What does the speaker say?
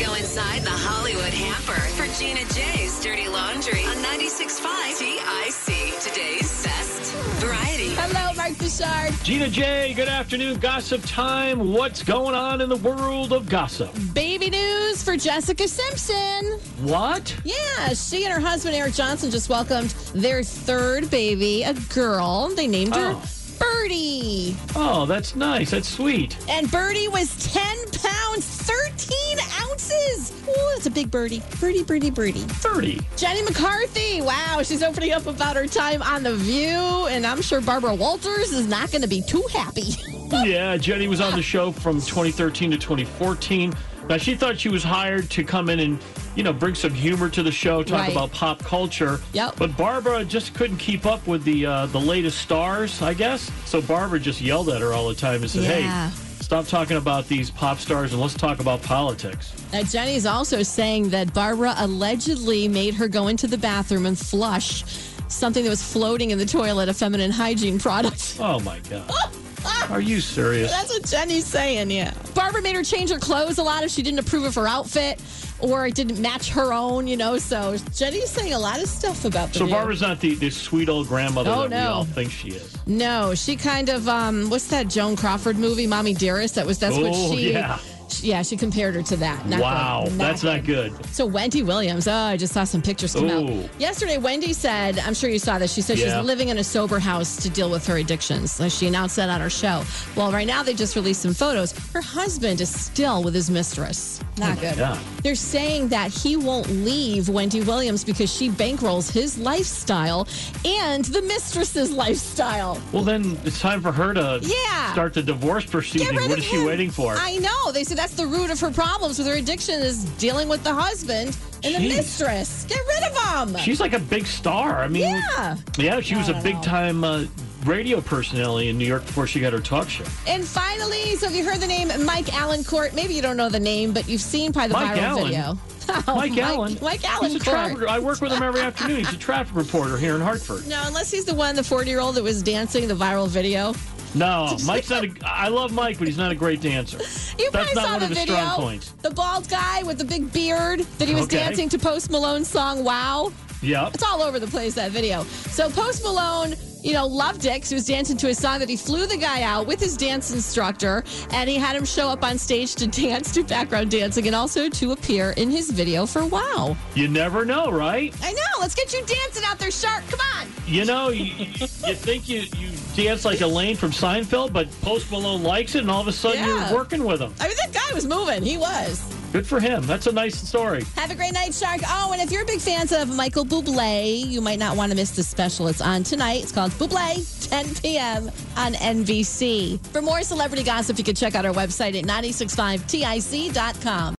go inside the Hollywood hamper for Gina J's Dirty Laundry on 96.5 TIC. Today's best variety. Hello, Mark Bouchard. Gina J, good afternoon. Gossip time. What's going on in the world of gossip? Baby news for Jessica Simpson. What? Yeah, she and her husband, Eric Johnson, just welcomed their third baby, a girl. They named her Birdie. Oh, that's nice. That's sweet. And Birdie was 10 pounds, 13 ounces. Oh, that's a big birdie. Birdie. 30. Jenny McCarthy. Wow, she's opening up about her time on The View. And I'm sure Barbara Walters is not going to be too happy. Yeah, Jenny was on the show from 2013 to 2014. Now, she thought she was hired to come in and, bring some humor to the show, talk about pop culture. Yep. But Barbara just couldn't keep up with the latest stars, I guess. So Barbara just yelled at her all the time and said, hey, stop talking about these pop stars and let's talk about politics. Now, Jenny's also saying that Barbara allegedly made her go into the bathroom and flush something that was floating in the toilet, a feminine hygiene product. Oh, my God. Are you serious? That's what Jenny's saying, yeah. Barbara made her change her clothes a lot if she didn't approve of her outfit or it didn't match her own, So Jenny's saying a lot of stuff about the So Barbara's not the sweet old grandmother that we all think she is. No, she kind of, what's that Joan Crawford movie, Mommy Dearest? That's what she... Yeah, she compared her to that. That's not good. So Wendy Williams, I just saw some pictures come out. Yesterday, Wendy said, I'm sure you saw this, she said she's living in a sober house to deal with her addictions. So she announced that on her show. Well, right now they just released some photos. Her husband is still with his mistress. Not good. God. They're saying that he won't leave Wendy Williams because she bankrolls his lifestyle and the mistress's lifestyle. Well, then it's time for her to start the divorce proceeding. What is she waiting for? I know. They said that's the root of her problems with her addiction is dealing with the husband and the mistress. Get rid of him. She's like a big star. I mean, she was a big-time radio personality in New York before she got her talk show. And finally, so have you heard the name Mike Allencourt? Maybe you don't know the name, but you've seen probably the viral video. Mike Allen. Mike Allen. He's a traffic. I work with him every afternoon. He's a traffic reporter here in Hartford. No, unless he's the 40-year-old that was dancing the viral video. No, Mike's not. I love Mike, but he's not a great dancer. That's not one of his strong points. The bald guy with the big beard that he was dancing to Post Malone's song "Wow." Yeah, it's all over the place, that video. So Post Malone, loved it because he was dancing to his song. That he flew the guy out with his dance instructor, and he had him show up on stage to dance, do background dancing, and also to appear in his video for "Wow." You never know, right? I know. Let's get you dancing out there, Shark. Come on. You think you dance like Elaine from Seinfeld, but Post Malone likes it, and all of a sudden you're working with him. I mean, that guy was moving. He was. Good for him. That's a nice story. Have a great night, Shark. Oh, and if you're big fans of Michael Bublé, you might not want to miss the special. It's on tonight. It's called Bublé, 10 p.m. on NBC. For more celebrity gossip, you can check out our website at 965tic.com.